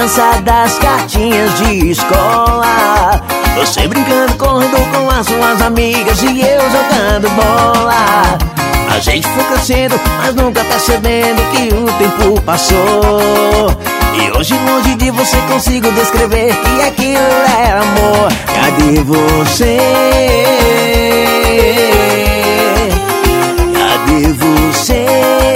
criança das cartinhas de escola. Você brincando, correndo com as suas amigas e eu jogando bola. A gente foi crescendo, mas nunca percebendo que o tempo passou. E hoje longe de você consigo descrever que aquilo é amor. Cadê você? Cadê você?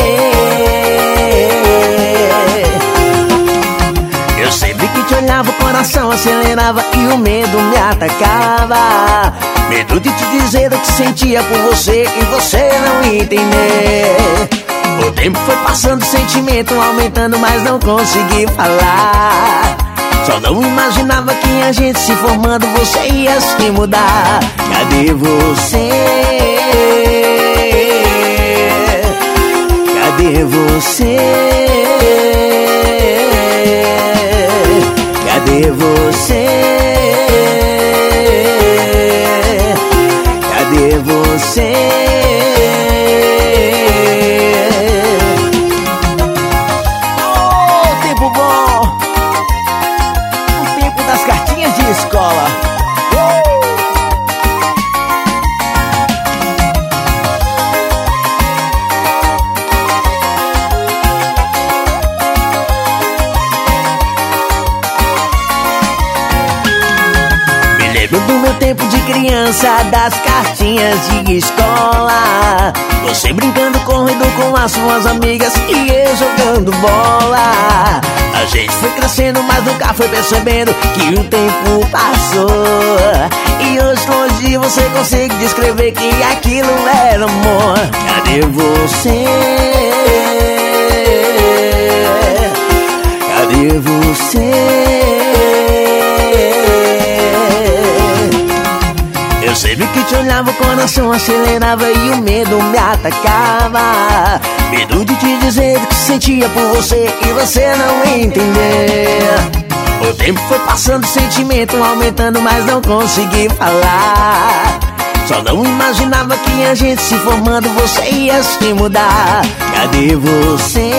Eu sempre que te olhava o coração acelerava e o medo me atacava. Medo de te dizer o que sentia por você e você não entender. O tempo foi passando, o sentimento aumentando, mas não consegui falar. Só não imaginava que a gente se formando você ia se mudar. Cadê você? Cadê você? Cadê você? Cadê você? Oh, tempo bom! O tempo das cartinhas de escola. Do meu tempo de criança, das cartinhas de escola. Você brincando, correndo com as suas amigas e eu jogando bola. A gente foi crescendo, mas nunca foi percebendo que o tempo passou. E hoje longe de você consigo descrever que aquilo era amor. Cadê você? Cadê você? Eu sempre que te olhava o coração acelerava e o medo me atacava. Medo de te dizer o que sentia por você e você não entender. O tempo foi passando, o sentimento aumentando, mas não consegui falar. Só não imaginava que a gente se formando você ia se mudar. Cadê você?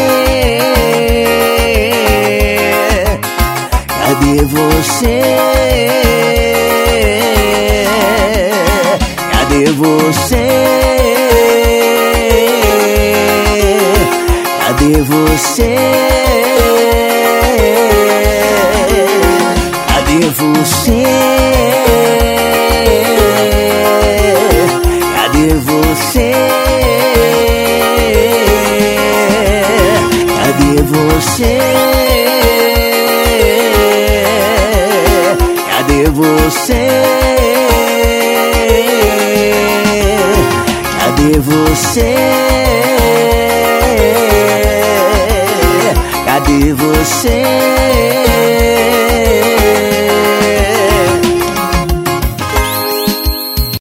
Cadê você? Cadê você? Cadê você? Cadê você? Cadê você? Cadê você? Cadê você? Cadê você? Cadê você?